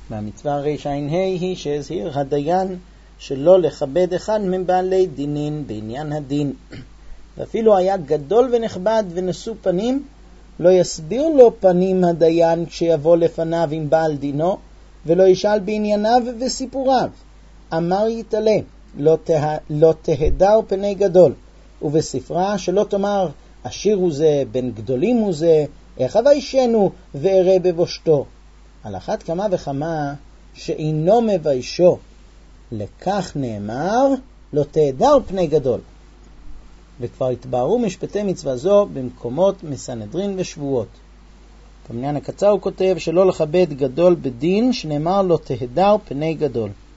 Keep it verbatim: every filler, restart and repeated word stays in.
והמצווה רשע היא שהזהיר הדיין שלא לכבד אחד מבעלי דינין בעניין הדין. ואפילו היה גדול ונכבד ונשוא פנים, לא יסביר לו פנים הדיין כשיבוא לפניו עם בעל דינו, ולא ישאל בענייניו וסיפוריו. אמר יתעלה, לא, תה, לא תהדר פני גדול, ובספרה שלא תאמר עשיר הוא זה, בן גדולים הוא זה, איך אביישנו ואראה בבושתו. על אחת כמה וכמה שאינו מביישו, לכך נאמר לא תהדר פני גדול. וכבר התבהרו משפטי מצווה זו במקומות מסנהדרין ושבועות. במניין הקצר הוא כותב שלא לכבד גדול בדין, שנאמר לא תהדר פני גדול.